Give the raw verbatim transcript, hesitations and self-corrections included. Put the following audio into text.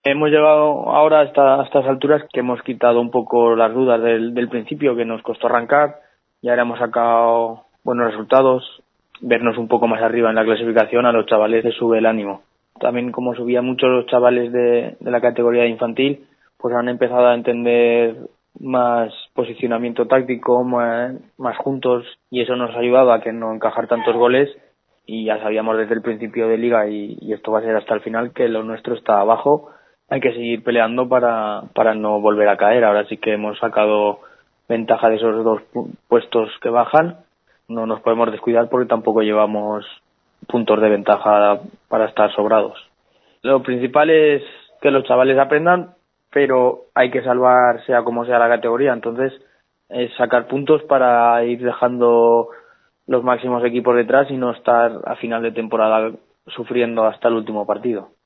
Hemos llegado ahora hasta estas alturas que hemos quitado un poco las dudas del, del principio, que nos costó arrancar, y ahora hemos sacado buenos resultados, vernos un poco más arriba en la clasificación, a los chavales les sube el ánimo. También, como subían muchos los chavales de, de la categoría de infantil, pues han empezado a entender más posicionamiento táctico, más, más juntos, y eso nos ha ayudado a que no encajar tantos goles, y ya sabíamos desde el principio de liga, y, y esto va a ser hasta el final, que lo nuestro está abajo. Hay que seguir peleando para, para no volver a caer. Ahora sí que hemos sacado ventaja de esos dos pu- puestos que bajan. No nos podemos descuidar porque tampoco llevamos puntos de ventaja para estar sobrados. Lo principal es que los chavales aprendan, pero hay que salvar sea como sea la categoría. Entonces, es sacar puntos para ir dejando los máximos equipos detrás y no estar a final de temporada sufriendo hasta el último partido.